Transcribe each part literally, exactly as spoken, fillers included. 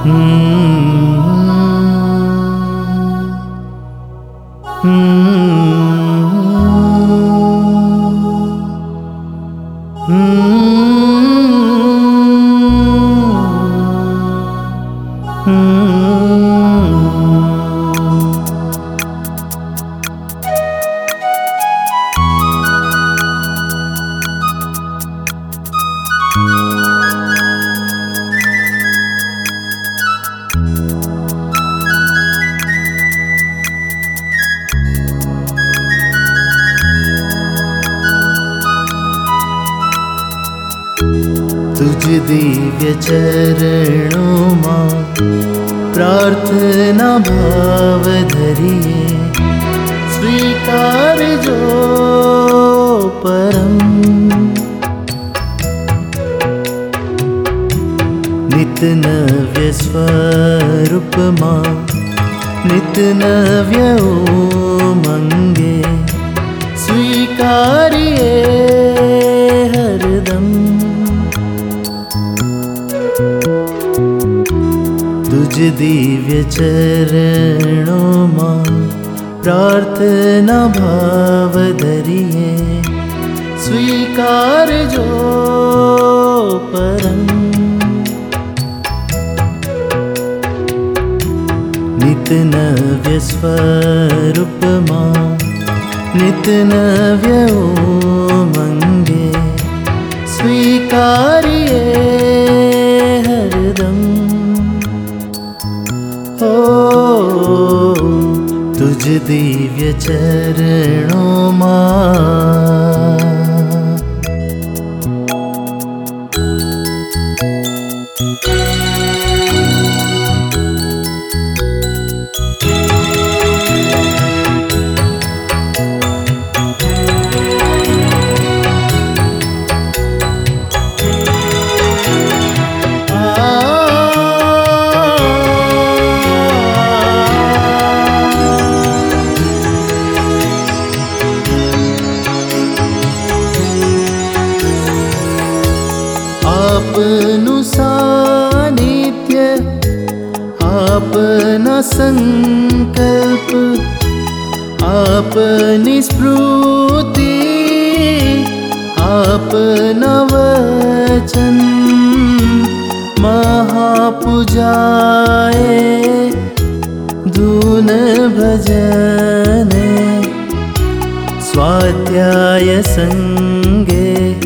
तुझ दिव्य चरणों मां प्रार्थना भाव धरिए, स्वीकार जो परम। नित नव्य स्वरूप मां नित नव्य उमंगे, स्वीकारिए हरदम। तुझ दिव्य चरणों मां प्रार्थना भाव धरिए, स्वीकार जो परम। नित नव्य स्वरूप मां नित नव्य उमंगे, स्वीकारिए हरदम। ओ तुझ दिव्य चरणों मां। आपनु सानिध्य आपना संकल्प, आपनी स्फूर्ति आपना वचन, महापूजाए धून भजने, स्वाध्याय संगे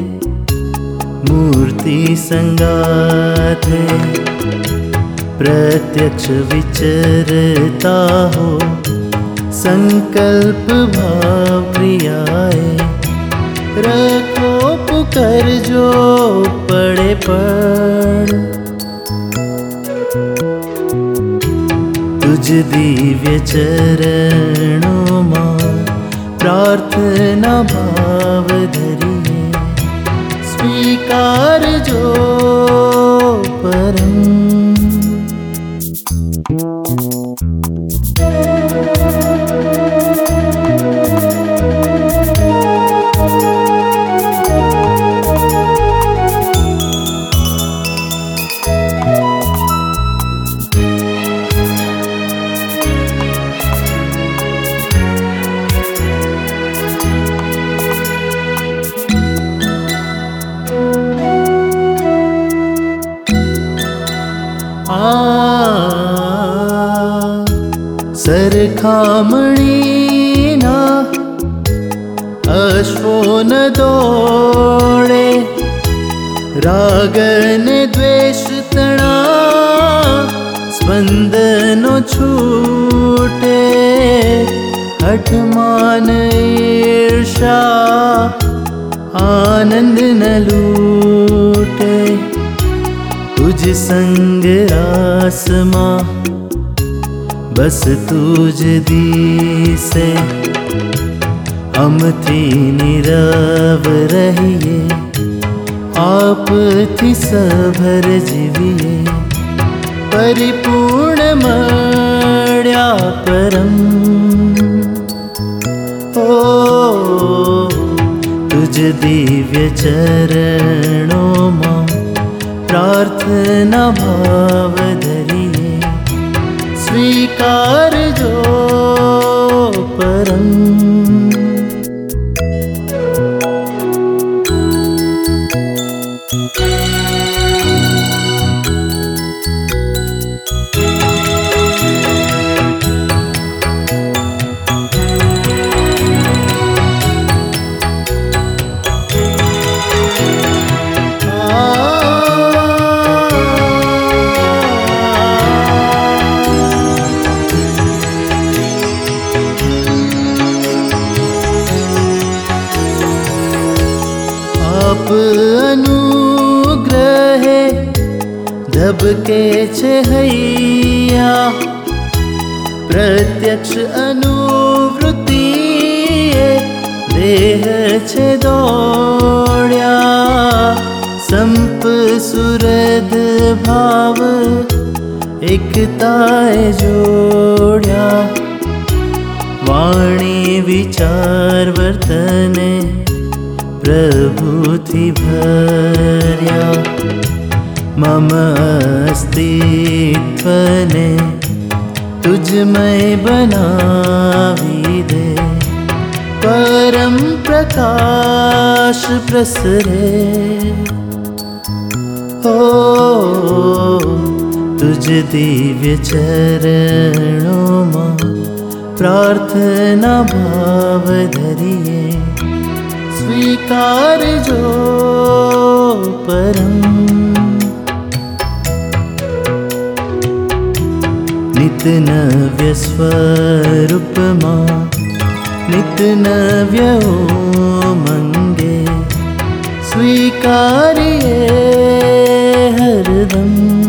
मूर्ति संगाथे। प्रत्यक्ष विचरता हो संकल्प भाव क्रियाए, रखो पुकर जो पड़े पड़। तुझ दिव्य चरणों मां प्रार्थना भाव धरिए, स्वीकार जो परम। सरखामणी ना अश्वो न दौड़े, रागन द्वेष तणा स्पंदनो छूटे, हठमान ईर्षा आनंद न लूटे। तुझ संग रास मां बस तुझ दिसे, हम थी नीरव रहिए, आप थी सभर जीविए, परिपूर्ण मड्या परम। ओ तुझ दिव्य चरणों मां प्रार्थना भाव धरिए स्वीकार जो परम। आप अनुग्रहे धबके छे हैया, प्रत्यक्ष अनुभूति देह छे दौड्या, संप सुरद भाव एकताए जोड्या, वाणी विचार वर्तने प्रभुथी भर्या, मम अस्तित्वने तुझमय बनावी दे, परम प्रकाश प्रसरे। ओ तुझ दिव्य चरणों में प्रार्थना भाव धरिए स्वीकार जो परम। नित नव्य स्वरूप मां नित नव्य उमंगे स्वीकारिए हरदम।